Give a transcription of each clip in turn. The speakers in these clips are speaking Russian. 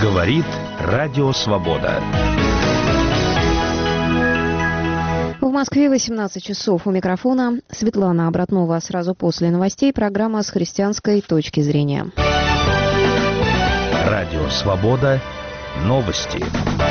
Говорит Радио Свобода. В Москве 18 часов. У микрофона Светлана Обратнова. Сразу после новостей программа с христианской точки зрения. Радио Свобода. Новости.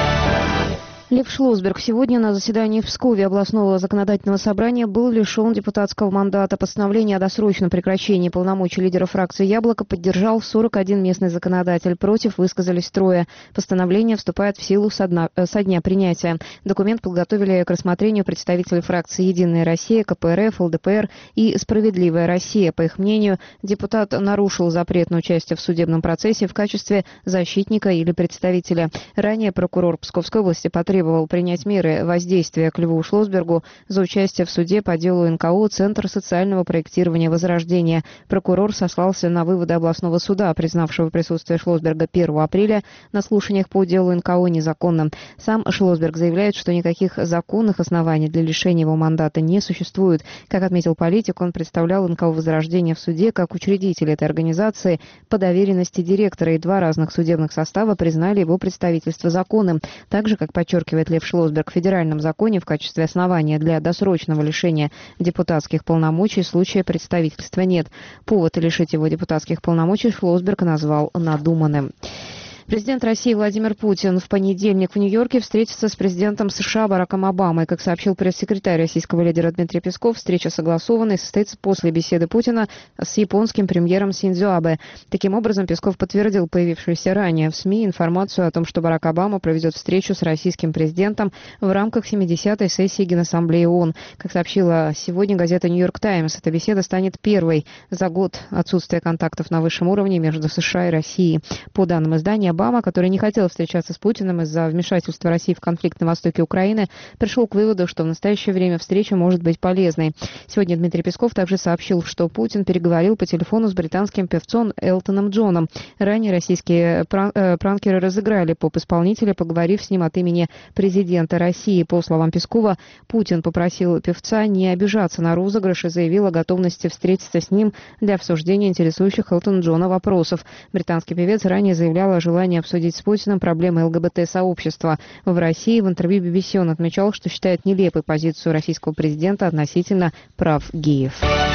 Лев Шлосберг сегодня на заседании в Пскове областного законодательного собрания был лишен депутатского мандата. Постановление о досрочном прекращении полномочий лидера фракции «Яблоко» поддержал 41 местный законодатель. Против высказались 3. Постановление вступает в силу со дня принятия. Документ подготовили к рассмотрению представители фракции «Единая Россия», КПРФ, ЛДПР и «Справедливая Россия». По их мнению, депутат нарушил запрет на участие в судебном процессе в качестве защитника или представителя. Ранее прокурор Псковской области потребовал принять меры воздействия к Льву Шлосбергу за участие в суде по делу НКО «Центр социального проектирования Возрождения». Прокурор сослался на выводы областного суда, признавшего присутствие Шлосберга 1 апреля на слушаниях по делу НКО незаконным. Сам Шлосберг заявляет, что никаких законных оснований для лишения его мандата не существует. Как отметил политик, он представлял НКО «Возрождение» в суде как учредитель этой организации по доверенности директора, и 2 разных судебных состава признали его представительство законным. Также, как подчеркивает Лев Шлосберг, в федеральном законе в качестве основания для досрочного лишения депутатских полномочий случая представительства нет. Повод лишить его депутатских полномочий Шлосберг назвал надуманным. Президент России Владимир Путин в понедельник в Нью-Йорке встретится с президентом США Бараком Обамой. Как сообщил пресс-секретарь российского лидера Дмитрий Песков, встреча согласована и состоится после беседы Путина с японским премьером Синдзо Абэ. Таким образом, Песков подтвердил появившуюся ранее в СМИ информацию о том, что Барак Обама проведет встречу с российским президентом в рамках 70-й сессии Генассамблеи ООН. Как сообщила сегодня газета «Нью-Йорк Таймс», эта беседа станет первой за год отсутствия контактов на высшем уровне между США и Россией. По данным издания, Обама, который не хотел встречаться с Путиным из-за вмешательства России в конфликт на востоке Украины, пришел к выводу, что в настоящее время встреча может быть полезной. Сегодня Дмитрий Песков также сообщил, что Путин переговорил по телефону с британским певцом Элтоном Джоном. Ранее российские пранкеры разыграли поп-исполнителя, поговорив с ним от имени президента России. По словам Пескова, Путин попросил певца не обижаться на розыгрыш и заявил о готовности встретиться с ним для обсуждения интересующих Элтона Джона вопросов. Британский певец ранее заявлял о желании обсудить с Путиным проблемы ЛГБТ-сообщества. В России в интервью BBC он отмечал, что считает нелепой позицию российского президента относительно прав геев.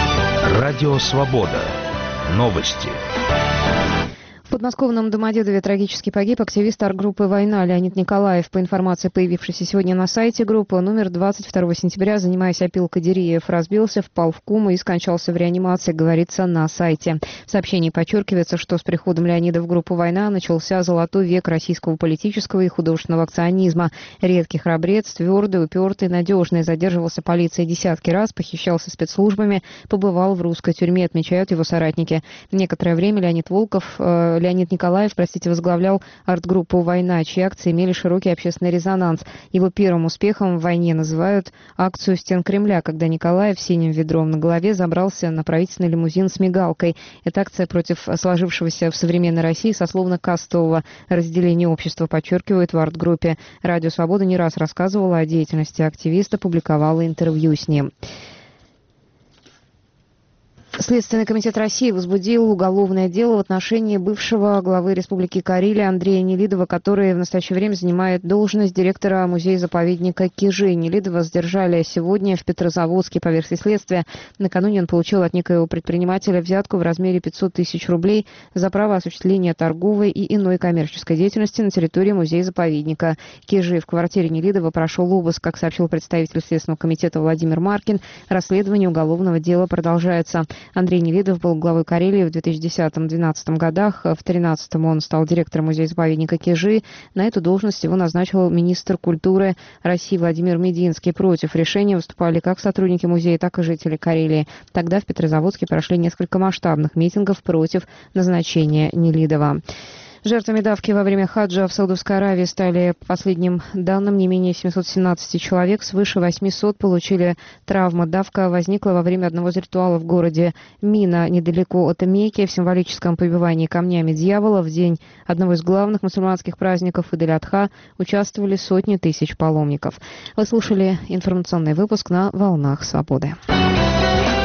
Радио Свобода. Новости. В подмосковном Домодедове трагически погиб активист арт-группы «Война» Леонид Николаев. По информации, появившейся сегодня на сайте группы, он умер 22 сентября, занимаясь опилкой деревьев. Разбился, впал в кому и скончался в реанимации, говорится на сайте. В сообщении подчеркивается, что с приходом Леонида в группу «Война» начался золотой век российского политического и художественного акционизма. Редкий храбрец, твердый, упертый, надежный, задерживался полицией десятки раз, похищался спецслужбами, побывал в русской тюрьме, отмечают его соратники. Некоторое время Леонид Николаев, возглавлял арт-группу «Война», чьи акции имели широкий общественный резонанс. Его первым успехом в войне называют акцию «Стен Кремля», когда Николаев синим ведром на голове забрался на правительственный лимузин с мигалкой. Эта акция против сложившегося в современной России сословно-кастового разделения общества, подчеркивают в арт-группе. Радио «Свобода» не раз рассказывала о деятельности активиста, публиковала интервью с ним. Следственный комитет России возбудил уголовное дело в отношении бывшего главы Республики Карелия Андрея Нелидова, который в настоящее время занимает должность директора музея-заповедника Кижи. Нелидова задержали сегодня в Петрозаводске. По версии следствия, накануне он получил от некоего предпринимателя взятку в размере 500 тысяч рублей за право осуществления торговой и иной коммерческой деятельности на территории музея-заповедника Кижи. В квартире Нелидова прошел обыск. Как сообщил представитель Следственного комитета Владимир Маркин, расследование уголовного дела продолжается. Андрей Нелидов был главой Карелии в 2010-2012 годах. В 2013 он стал директором музея-заповедника Кижи. На эту должность его назначил министр культуры России Владимир Мединский. Против решения выступали как сотрудники музея, так и жители Карелии. Тогда в Петрозаводске прошли несколько масштабных митингов против назначения Нелидова. Жертвами давки во время хаджа в Саудовской Аравии стали, по последним данным, не менее 717 человек. Свыше 800 получили травмы. Давка возникла во время одного из ритуалов в городе Мина, недалеко от Мекки, в символическом побивании камнями дьявола. В день одного из главных мусульманских праздников Идель-Адха участвовали сотни тысяч паломников. Вы слушали информационный выпуск на «Волнах Свободы».